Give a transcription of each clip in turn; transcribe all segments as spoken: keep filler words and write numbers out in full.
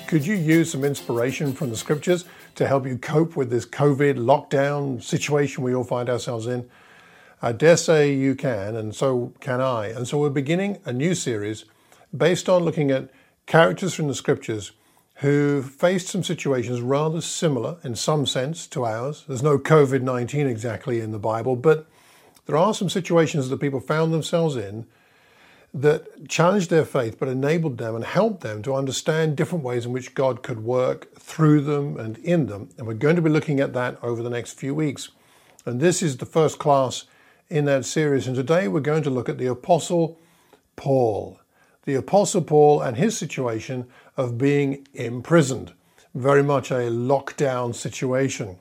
Could you use some inspiration from the scriptures to help you cope with this COVID lockdown situation we all find ourselves in? I dare say you can, and so can I. And so we're beginning a new series based on looking at characters from the scriptures who faced some situations rather similar in some sense to ours. There's no COVID nineteen exactly in the Bible, but there are some situations that people found themselves in that challenged their faith but enabled them and helped them to understand different ways in which God could work through them and in them. And we're going to be looking at that over the next few weeks. And this is the first class in that series. And today we're going to look at the Apostle Paul. The Apostle Paul and his situation of being imprisoned. Very much a lockdown situation.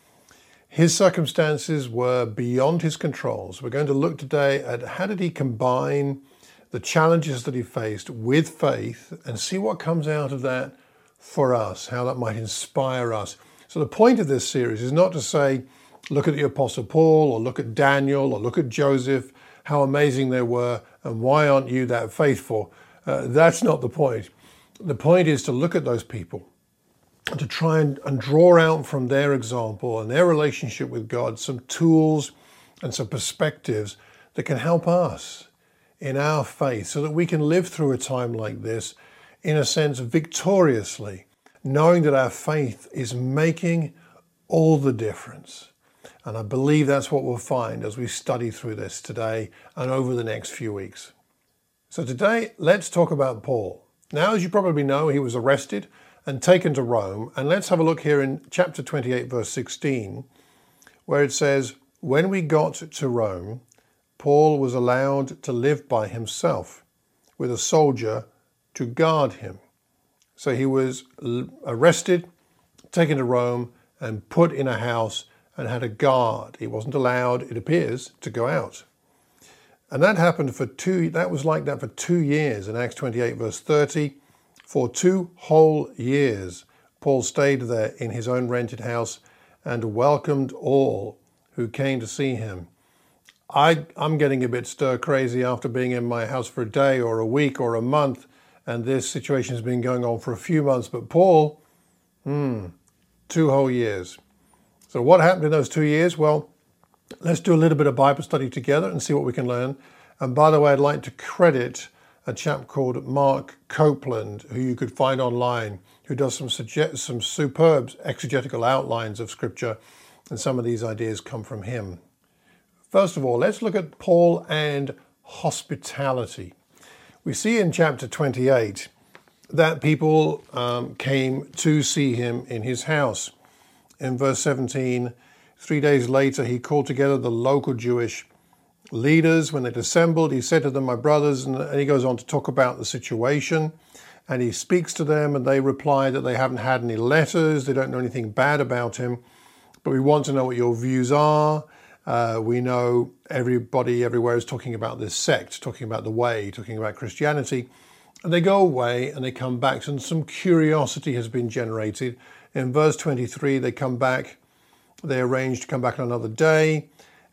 His circumstances were beyond his controls. We're going to look today at how did he combine the challenges that he faced with faith and see what comes out of that for us, how that might inspire us. So the point of this series is not to say, look at the Apostle Paul or look at Daniel or look at Joseph, how amazing they were and why aren't you that faithful? Uh, that's not the point. The point is to look at those people and to try and, and draw out from their example and their relationship with God some tools and some perspectives that can help us in our faith so that we can live through a time like this, in a sense, victoriously, knowing that our faith is making all the difference. And I believe that's what we'll find as we study through this today and over the next few weeks. So today, let's talk about Paul. Now, as you probably know, he was arrested and taken to Rome. And let's have a look here in chapter twenty-eight, verse sixteen, where it says, "When we got to Rome, Paul was allowed to live by himself with a soldier to guard him." So he was arrested, taken to Rome, and put in a house and had a guard. He wasn't allowed, it appears, to go out. And that happened for two, that was like that for two years in Acts twenty-eight, verse thirty. For two whole years, Paul stayed there in his own rented house and welcomed all who came to see him. I, I'm getting a bit stir crazy after being in my house for a day or a week or a month, and this situation has been going on for a few months. But Paul, hmm, two whole years. So what happened in those two years? Well, let's do a little bit of Bible study together and see what we can learn. And by the way, I'd like to credit a chap called Mark Copeland, who you could find online, who does some suggest, some superb exegetical outlines of Scripture, and some of these ideas come from him. First of all, let's look at Paul and hospitality. We see in chapter twenty-eight that people um, came to see him in his house. In verse seventeen, three days later, he called together the local Jewish leaders. When they'd assembled, he said to them, "My brothers," and he goes on to talk about the situation. And he speaks to them, and they reply that they haven't had any letters. They don't know anything bad about him. But we want to know what your views are. Uh, we know everybody everywhere is talking about this sect, talking about the way, talking about Christianity. And they go away and they come back. And some curiosity has been generated. In verse twenty-three, they come back. They arrange to come back on another day.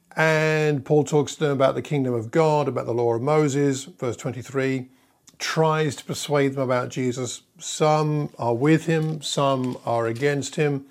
And Paul talks to them about the kingdom of God, about the law of Moses. Verse twenty-three, tries to persuade them about Jesus. Some are with him, some are against him.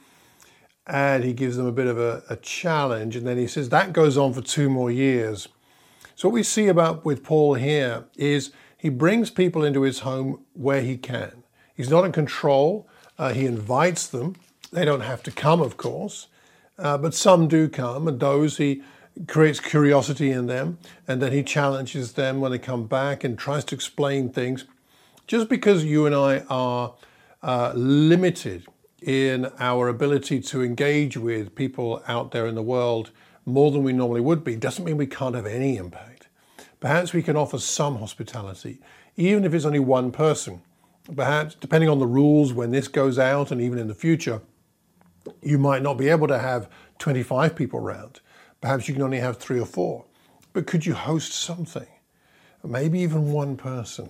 And he gives them a bit of a, a challenge. And then he says that goes on for two more years. So what we see about with Paul here is he brings people into his home where he can. He's not in control. Uh, he invites them. They don't have to come, of course. Uh, but some do come. And those he creates curiosity in them. And then he challenges them when they come back and tries to explain things. Just because you and I are uh, limited in our ability to engage with people out there in the world more than we normally would be, doesn't mean we can't have any impact. Perhaps we can offer some hospitality, even if it's only one person. Perhaps, depending on the rules when this goes out and even in the future, you might not be able to have twenty-five people around. Perhaps you can only have three or four. But could you host something? Maybe even one person.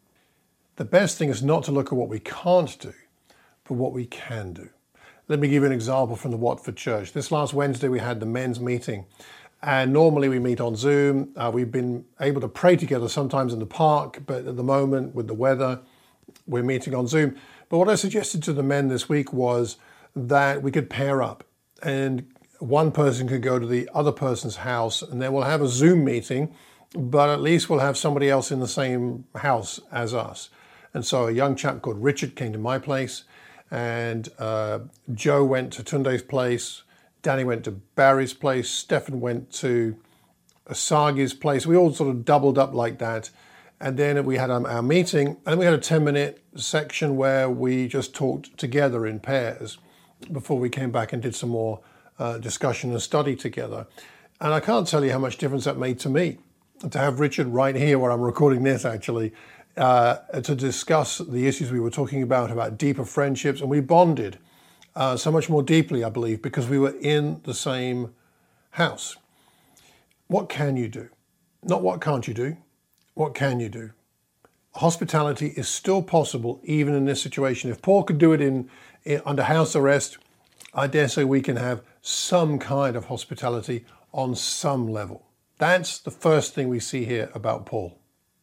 The best thing is not to look at what we can't do, but what we can do. Let me give you an example from the Watford Church. This last Wednesday we had the men's meeting, and normally we meet on Zoom. Uh, we've been able to pray together sometimes in the park, but at the moment with the weather, we're meeting on Zoom. But what I suggested to the men this week was that we could pair up and one person could go to the other person's house and then we'll have a Zoom meeting, but at least we'll have somebody else in the same house as us. And so a young chap called Richard came to my place, and uh, Joe went to Tunde's place, Danny went to Barry's place, Stefan went to Sagi's place. We all sort of doubled up like that. And then we had our, our meeting, and then we had a ten minute section where we just talked together in pairs before we came back and did some more uh, discussion and study together. And I can't tell you how much difference that made to me, to have Richard right here where I'm recording this actually, uh, to discuss the issues we were talking about, about deeper friendships. And we bonded uh, so much more deeply, I believe, because we were in the same house. What can you do? Not what can't you do. What can you do? Hospitality is still possible even in this situation. If Paul could do it in, in under house arrest, I dare say we can have some kind of hospitality on some level. That's the first thing we see here about Paul.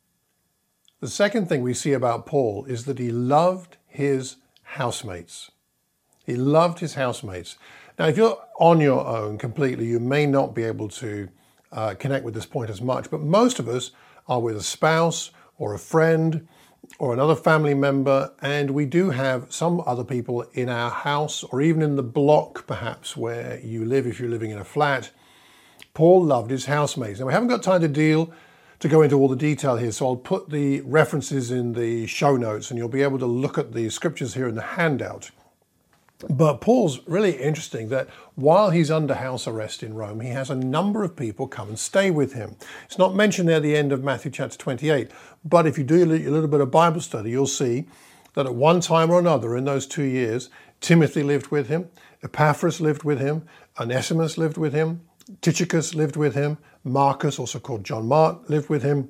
The second thing we see about Paul is that he loved his housemates. He loved his housemates. Now, if you're on your own completely, you may not be able to uh, connect with this point as much, but most of us are with a spouse or a friend or another family member, and we do have some other people in our house or even in the block perhaps where you live if you're living in a flat. Paul loved his housemates. Now, we haven't got time to deal to go into all the detail here, so I'll put the references in the show notes and you'll be able to look at the scriptures here in the handout. But Paul's really interesting that while he's under house arrest in Rome, he has a number of people come and stay with him. It's not mentioned there at the end of Matthew chapter twenty-eight, but if you do a little bit of Bible study, you'll see that at one time or another in those two years, Timothy lived with him, Epaphras lived with him, Onesimus lived with him, Tychicus lived with him, Marcus, also called John Mark, lived with him,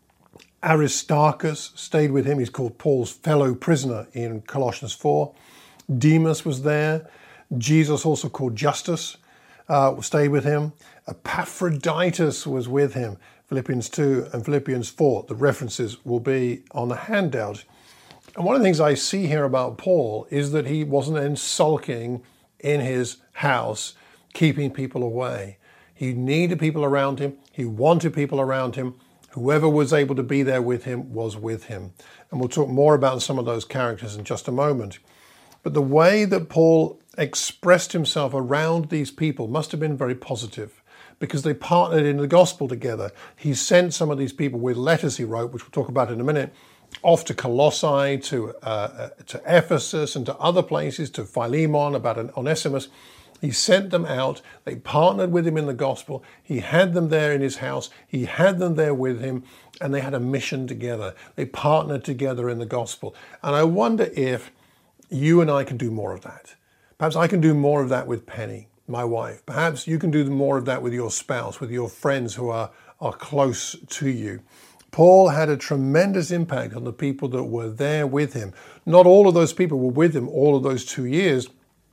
Aristarchus stayed with him. He's called Paul's fellow prisoner in Colossians four. Demas was there. Jesus, also called Justus, uh, stayed with him. Epaphroditus was with him. Philippians two and Philippians four. The references will be on the handout. And one of the things I see here about Paul is that he wasn't then sulking in his house, keeping people away. He needed people around him. He wanted people around him. Whoever was able to be there with him was with him. And we'll talk more about some of those characters in just a moment. But the way that Paul expressed himself around these people must have been very positive because they partnered in the gospel together. He sent some of these people with letters he wrote, which we'll talk about in a minute, off to Colossae, to uh, to Ephesus and to other places, to Philemon, about an Onesimus. He sent them out. They partnered with him in the gospel. He had them there in his house. He had them there with him, and they had a mission together. They partnered together in the gospel. And I wonder if you and I can do more of that. Perhaps I can do more of that with Penny, my wife. Perhaps you can do more of that with your spouse, with your friends who are, are close to you. Paul had a tremendous impact on the people that were there with him. Not all of those people were with him all of those two years,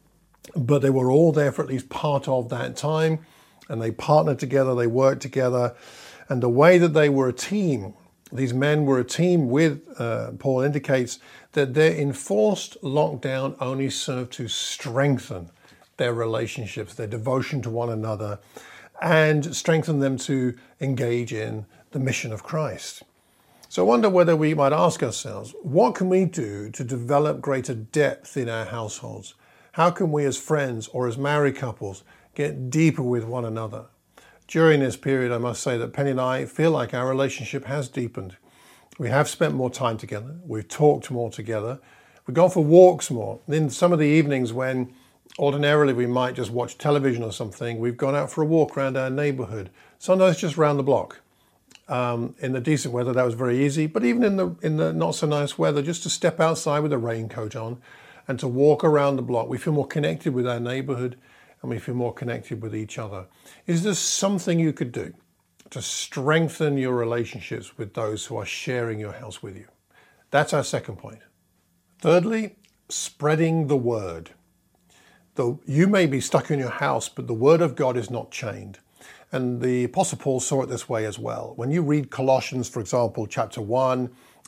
but they were all there for at least part of that time, and they partnered together, they worked together, and the way that they were a team, these men were a team with uh, Paul, indicates that their enforced lockdown only served to strengthen their relationships, their devotion to one another, and strengthen them to engage in the mission of Christ. So I wonder whether we might ask ourselves, what can we do to develop greater depth in our households? How can we as friends or as married couples get deeper with one another? During this period, I must say that Penny and I feel like our relationship has deepened. We have spent more time together. We've talked more together. We've gone for walks more. In some of the evenings when ordinarily we might just watch television or something, we've gone out for a walk around our neighborhood. Sometimes just around the block. Um, in the decent weather, that was very easy. But even in the in the not so nice weather, just to step outside with a raincoat on and to walk around the block, we feel more connected with our neighborhood and we feel more connected with each other. Is there something you could do to strengthen your relationships with those who are sharing your house with you? That's our second point. Thirdly, spreading the word. Though you may be stuck in your house, but the word of God is not chained. And the Apostle Paul saw it this way as well. When you read Colossians, for example, chapter one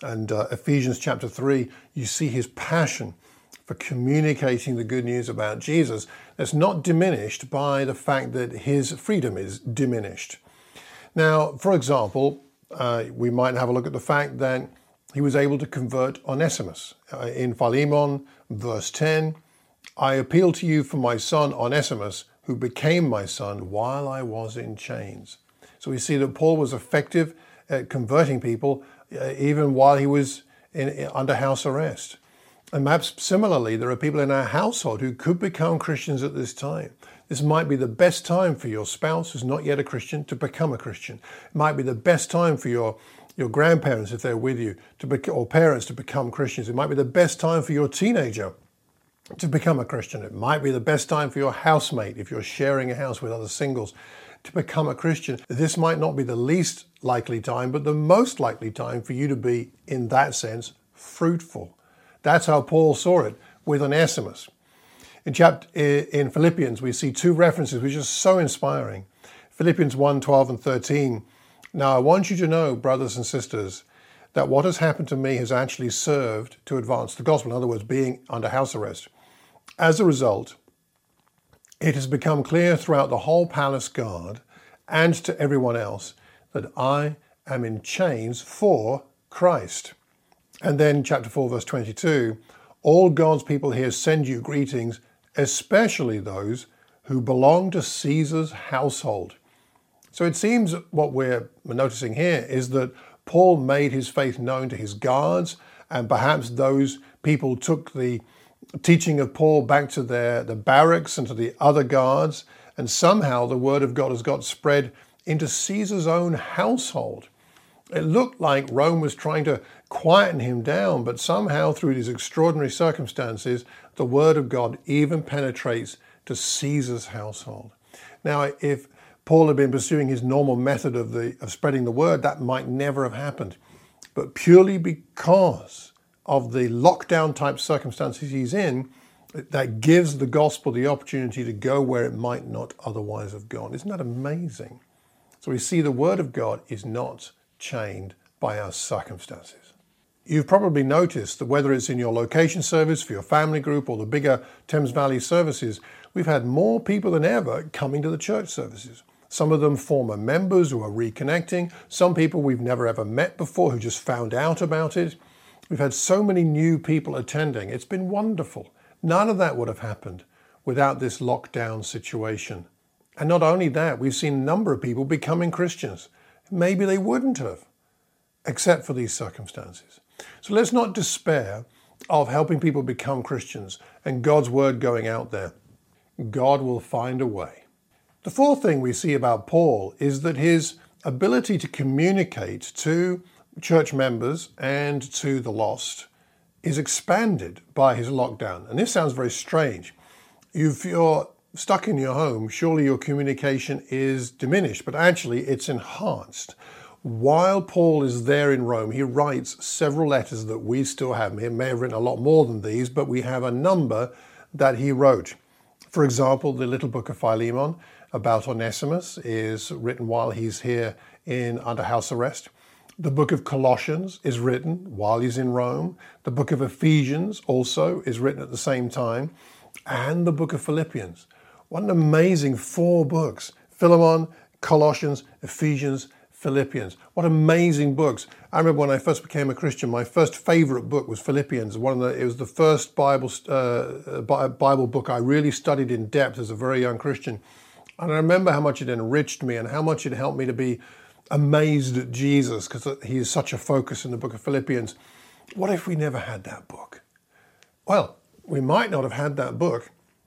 And uh, Ephesians chapter three, you see his passion for communicating the good news about Jesus. That's not diminished by the fact that his freedom is diminished. Now, for example, uh, we might have a look at the fact that he was able to convert Onesimus. Uh, in Philemon, verse ten, I appeal to you for my son Onesimus, who became my son while I was in chains. So we see that Paul was effective at converting people uh, even while he was in, in, under house arrest. And perhaps similarly, there are people in our household who could become Christians at this time. This might be the best time for your spouse who's not yet a Christian to become a Christian. It might be the best time for your, your grandparents, if they're with you, to be, or parents to become Christians. It might be the best time for your teenager to become a Christian. It might be the best time for your housemate, if you're sharing a house with other singles, to become a Christian. This might not be the least likely time, but the most likely time for you to be, in that sense, fruitful. That's how Paul saw it with Onesimus. In chapter in Philippians, we see two references which are so inspiring. Philippians one, twelve and thirteen. Now I want you to know, brothers and sisters, that what has happened to me has actually served to advance the gospel. In other words, being under house arrest. As a result, it has become clear throughout the whole palace guard and to everyone else that I am in chains for Christ. And then chapter four, verse twenty-two, all God's people here send you greetings, especially those who belong to Caesar's household. So it seems what we're noticing here is that Paul made his faith known to his guards, and perhaps those people took the teaching of Paul back to their the barracks and to the other guards, and somehow the word of God has got spread into Caesar's own household. It looked like Rome was trying to quieten him down, but somehow through these extraordinary circumstances, the word of God even penetrates to Caesar's household. Now, if Paul had been pursuing his normal method of, the, of spreading the word, that might never have happened. But purely because of the lockdown type circumstances he's in, that gives the gospel the opportunity to go where it might not otherwise have gone. Isn't that amazing? So we see the word of God is not chained by our circumstances. You've probably noticed that whether it's in your location service for your family group or the bigger Thames Valley services, we've had more people than ever coming to the church services. Some of them former members who are reconnecting, some people we've never ever met before who just found out about it. We've had so many new people attending. It's been wonderful. None of that would have happened without this lockdown situation. And not only that, we've seen a number of people becoming Christians. Maybe they wouldn't have, except for these circumstances. So let's not despair of helping people become Christians and God's word going out there. God will find a way. The fourth thing we see about Paul is that his ability to communicate to church members and to the lost is expanded by his lockdown. And this sounds very strange. If you're stuck in your home, surely your communication is diminished, but actually it's enhanced. While Paul is there in Rome, he writes several letters that we still have. He may have written a lot more than these, but we have a number that he wrote. For example, the little book of Philemon about Onesimus is written while he's here in under house arrest. The book of Colossians is written while he's in Rome. The book of Ephesians also is written at the same time. And the book of Philippians. What an amazing four books. Philemon, Colossians, Ephesians, Philippians. What amazing books. I remember when I first became a Christian, my first favorite book was Philippians. One of the, it was the first Bible, uh, Bible book I really studied in depth as a very young Christian. And I remember how much it enriched me and how much it helped me to be amazed at Jesus, because he is such a focus in the book of Philippians. What if we never had that book? Well, we might not have had that book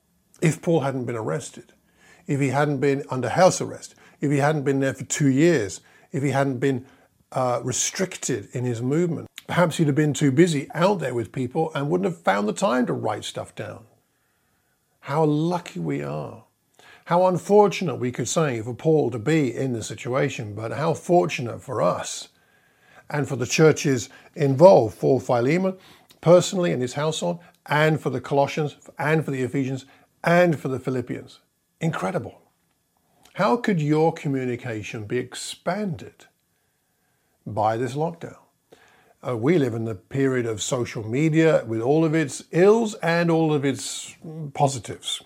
if Paul hadn't been arrested, if he hadn't been under house arrest, if he hadn't been there for two years, if he hadn't been uh, restricted in his movement. Perhaps he'd have been too busy out there with people and wouldn't have found the time to write stuff down. How lucky we are. How unfortunate, we could say, for Paul to be in this situation, but how fortunate for us and for the churches involved, for Philemon personally and his household, and for the Colossians, and for the Ephesians, and for the Philippians. Incredible. How could your communication be expanded by this lockdown? Uh, we live in the period of social media with all of its ills and all of its positives.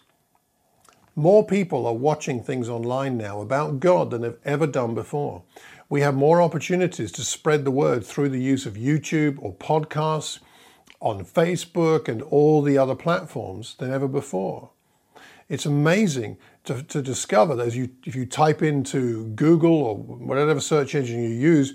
More people are watching things online now about God than they've ever done before. We have more opportunities to spread the word through the use of YouTube or podcasts, on Facebook and all the other platforms than ever before. It's amazing to, to discover that as you, if you type into Google or whatever search engine you use,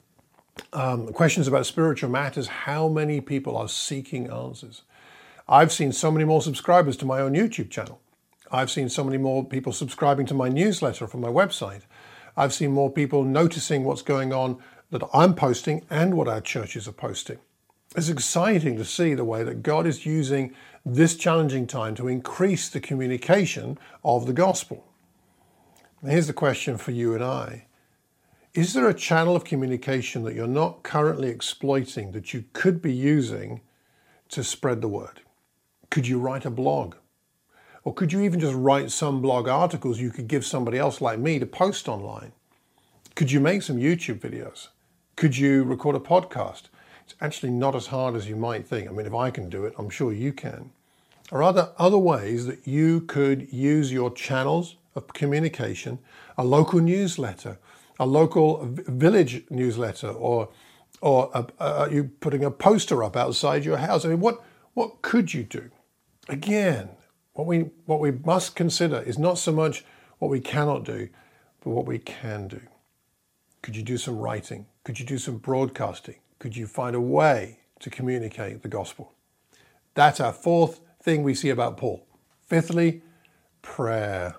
um, questions about spiritual matters, how many people are seeking answers. I've seen so many more subscribers to my own YouTube channel. I've seen so many more people subscribing to my newsletter from my website. I've seen more people noticing what's going on that I'm posting and what our churches are posting. It's exciting to see the way that God is using this challenging time to increase the communication of the gospel. Now, here's the question for you and I. Is there a channel of communication that you're not currently exploiting that you could be using to spread the word? Could you write a blog? Or could you even just write some blog articles you could give somebody else like me to post online? Could you make some YouTube videos? Could you record a podcast? It's actually not as hard as you might think. I mean, if I can do it, I'm sure you can. Are there other ways that you could use your channels of communication, a local newsletter, a local village newsletter, or or a, a, you putting a poster up outside your house? I mean, what what could you do? Again, what we what we must consider is not so much what we cannot do, but what we can do. Could you do some writing? Could you do some broadcasting? Could you find a way to communicate the gospel? That's our fourth thing we see about Paul. Fifthly, prayer.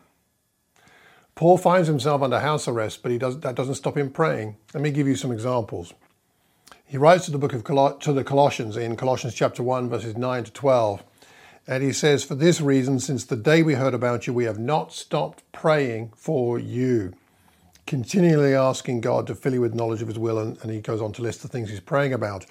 Paul finds himself under house arrest, but he does, that doesn't stop him praying. Let me give you some examples. He writes to the book of Col- to the Colossians in Colossians chapter one, verses nine to twelve. And he says, "For this reason, since the day we heard about you, we have not stopped praying for you, continually asking God to fill you with knowledge of his will," and, and he goes on to list the things he's praying about.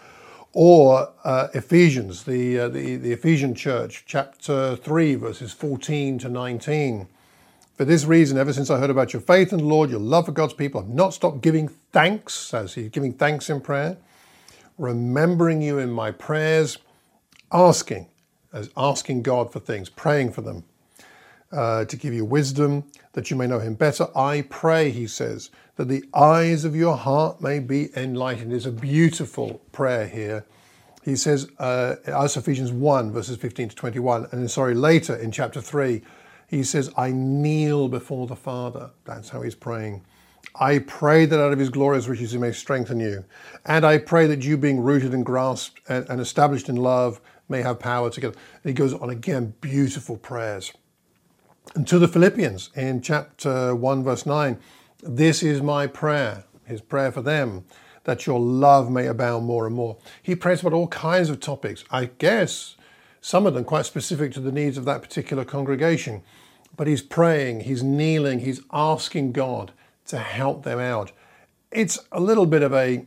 Or uh, Ephesians, the, uh, the, the Ephesian church, chapter three, verses fourteen to nineteen. "For this reason, ever since I heard about your faith in the Lord, your love for God's people, I've not stopped giving thanks," says he, giving thanks in prayer, "remembering you in my prayers," asking, as asking God for things, praying for them, uh, to give you wisdom, that you may know him better. "I pray," he says, "that the eyes of your heart may be enlightened." It's a beautiful prayer here. He says, uh, as Ephesians one, verses fifteen to twenty-one, and then, sorry, later in chapter three, he says, "I kneel before the Father." That's how he's praying. "I pray that out of his glorious riches he may strengthen you. And I pray that you, being rooted and grasped and, and established in love, may have power together." And he goes on again, beautiful prayers. And to the Philippians in chapter one, verse nine, "This is my prayer," his prayer for them, "that your love may abound more and more." He prays about all kinds of topics. I guess some of them quite specific to the needs of that particular congregation. But he's praying, he's kneeling, he's asking God to help them out. It's a little bit of a,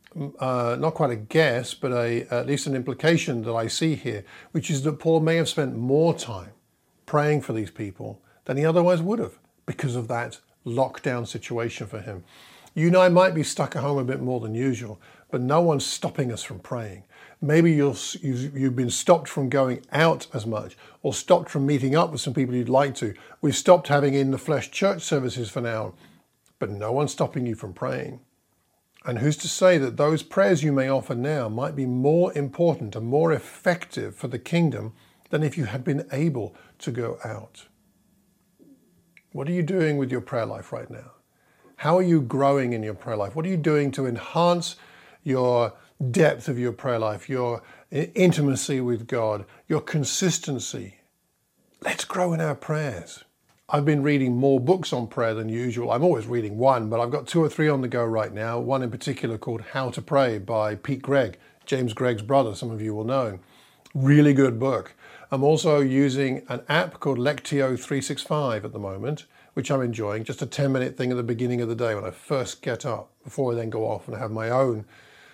uh, not quite a guess, but a, at least an implication that I see here, which is that Paul may have spent more time praying for these people than he otherwise would have because of that lockdown situation for him. You and I might be stuck at home a bit more than usual, but no one's stopping us from praying. Maybe you're, you've been stopped from going out as much, or stopped from meeting up with some people you'd like to. We've stopped having in the flesh church services for now, but no one's stopping you from praying. And who's to say that those prayers you may offer now might be more important and more effective for the kingdom than if you had been able to go out? What are you doing with your prayer life right now? How are you growing in your prayer life? What are you doing to enhance your depth of your prayer life, your intimacy with God, your consistency? Let's grow in our prayers. I've been reading more books on prayer than usual. I'm always reading one, but I've got two or three on the go right now. One in particular called How to Pray by Pete Greig, James Greig's brother, some of you will know. Really good book. I'm also using an app called Lectio three sixty-five at the moment, which I'm enjoying. Just a ten minute thing at the beginning of the day when I first get up, before I then go off and have my own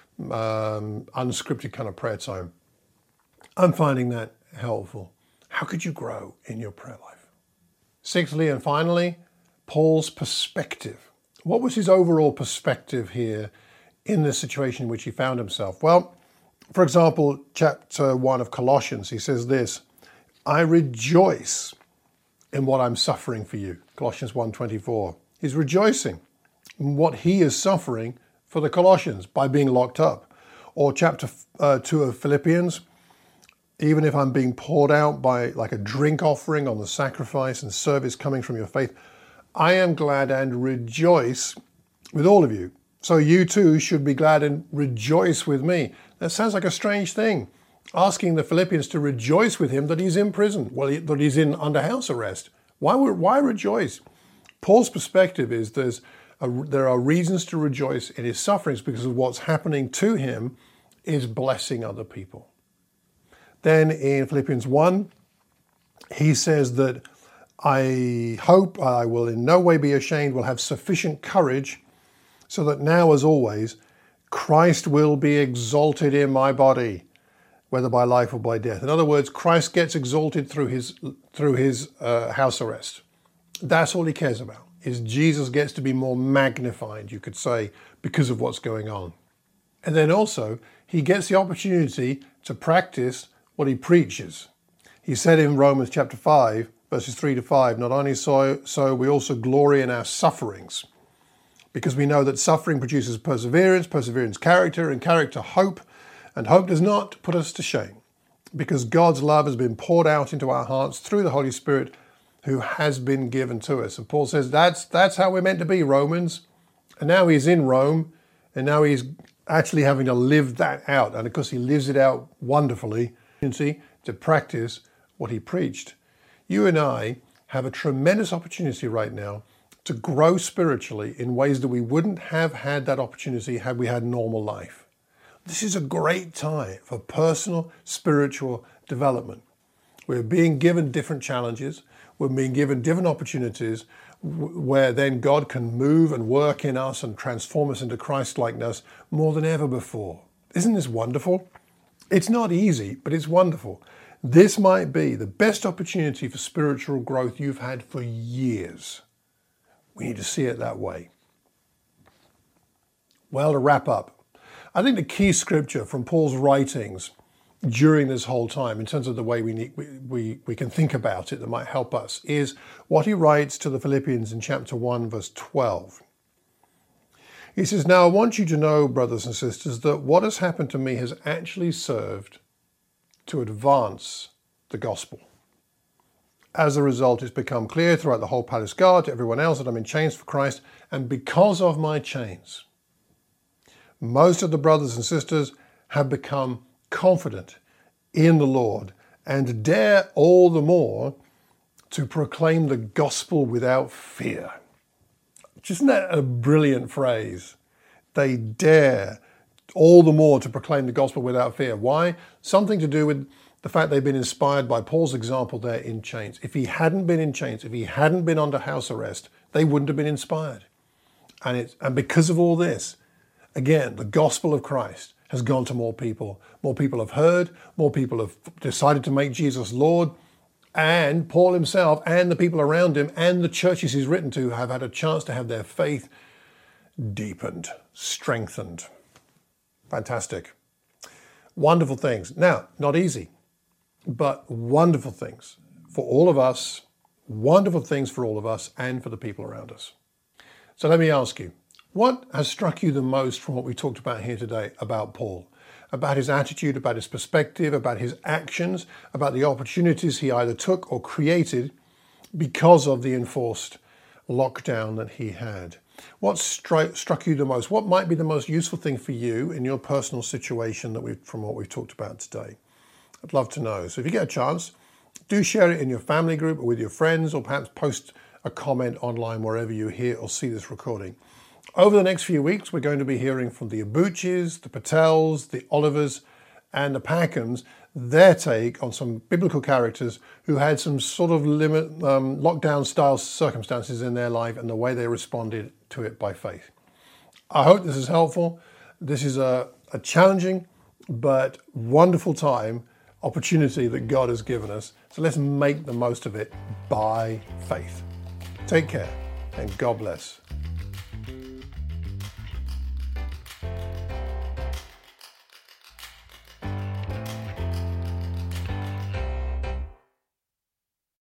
um, unscripted kind of prayer time. I'm finding that helpful. How could you grow in your prayer life? Sixthly and finally, Paul's perspective. What was his overall perspective here in this situation in which he found himself? Well, for example, chapter one of Colossians, he says this, I rejoice in what I'm suffering for you. Colossians one twenty-four. He's rejoicing in what he is suffering for the Colossians by being locked up. Or chapter uh, two of Philippians, even if I'm being poured out by like a drink offering on the sacrifice and service coming from your faith, I am glad and rejoice with all of you. So you too should be glad and rejoice with me. That sounds like a strange thing, asking the Philippians to rejoice with him that he's in prison, well, that he's in under house arrest. Why, why rejoice? Paul's perspective is there's a, there are reasons to rejoice in his sufferings because of what's happening to him is blessing other people. Then in Philippians one, he says that I hope I will in no way be ashamed, will have sufficient courage, so that now as always, Christ will be exalted in my body, whether by life or by death. In other words, Christ gets exalted through his through his uh, house arrest. That's all he cares about, is Jesus gets to be more magnified, you could say, because of what's going on. And then also, he gets the opportunity to practice what he preaches. He said in Romans chapter five, verses three to five, not only so, so we also glory in our sufferings, because we know that suffering produces perseverance, perseverance character, and character hope, and hope does not put us to shame, because God's love has been poured out into our hearts through the Holy Spirit who has been given to us. And Paul says that's that's how we're meant to be, Romans. And now he's in Rome, and now he's actually having to live that out. And of course he lives it out wonderfully to practice what he preached. You and I have a tremendous opportunity right now to grow spiritually in ways that we wouldn't have had that opportunity had we had normal life. This is a great time for personal spiritual development. We're being given different challenges. We're being given different opportunities where then God can move and work in us and transform us into Christ-likeness more than ever before. Isn't this wonderful? It's not easy, but it's wonderful. This might be the best opportunity for spiritual growth you've had for years. We need to see it that way. Well, to wrap up, I think the key scripture from Paul's writings during this whole time, in terms of the way we, need, we, we, we can think about it that might help us, is what he writes to the Philippians in chapter one, verse twelve. He says, now I want you to know, brothers and sisters, that what has happened to me has actually served to advance the gospel. As a result, it's become clear throughout the whole palace guard to everyone else that I'm in chains for Christ, and because of my chains, most of the brothers and sisters have become confident in the Lord and dare all the more to proclaim the gospel without fear. Isn't that a brilliant phrase? They dare all the more to proclaim the gospel without fear. Why? Something to do with the fact they've been inspired by Paul's example there in chains. If he hadn't been in chains, if he hadn't been under house arrest, they wouldn't have been inspired. And it's, and because of all this, again, the gospel of Christ has gone to more people. More people have heard, more people have decided to make Jesus Lord, and Paul himself and the people around him and the churches he's written to have had a chance to have their faith deepened, strengthened. Fantastic. Wonderful things. Now, not easy, but wonderful things for all of us, wonderful things for all of us and for the people around us. So let me ask you, what has struck you the most from what we talked about here today about Paul? About his attitude, about his perspective, about his actions, about the opportunities he either took or created because of the enforced lockdown that he had? What stri- struck you the most? What might be the most useful thing for you in your personal situation that we from what we've talked about today? I'd love to know. So if you get a chance, do share it in your family group or with your friends, or perhaps post a comment online wherever you hear or see this recording. Over the next few weeks, we're going to be hearing from the Abuchis, the Patels, the Olivers, and the Packhams, their take on some biblical characters who had some sort of limit, um, lockdown-style circumstances in their life and the way they responded to it by faith. I hope this is helpful. This is a, a challenging but wonderful time, opportunity that God has given us. So let's make the most of it by faith. Take care and God bless.